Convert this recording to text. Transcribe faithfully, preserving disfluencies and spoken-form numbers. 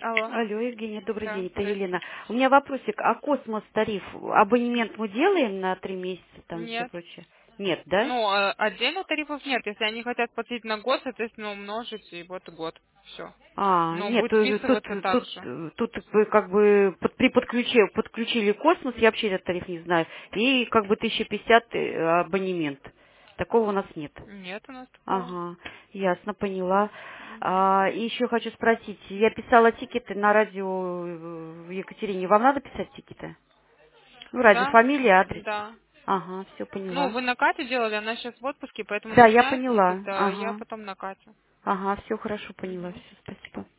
Алло. Алло, Евгения, добрый Да, день, это здрасте. Елена. У меня вопросик, а космос тариф, абонемент мы делаем на три месяца там и все Нет. прочее? Нет, да? Ну, а отдельно тарифов нет. Если они хотят платить на год, соответственно, умножить, и вот год. Все. А, Но нет, будет э, тут, списываться так тут, же. э, тут э, как бы под- при подключе, подключили космос, я вообще этот тариф не знаю, и как бы тысяча пятьдесят э, абонемент. Такого у нас нет. Нет у нас такого. Ага, ясно, поняла. Мгм. А, и еще хочу спросить, я писала тикеты на радио э, в Екатерине, вам надо писать тикеты? Ну, радио, Да? фамилия, адрес. Да. Ага, все Ну, поняла. вы на Кате делали, она сейчас в отпуске, поэтому Да, я начинает поняла. тикет, а я Ага. потом на Кате. Ага, все хорошо поняла. Мгм. Все, спасибо.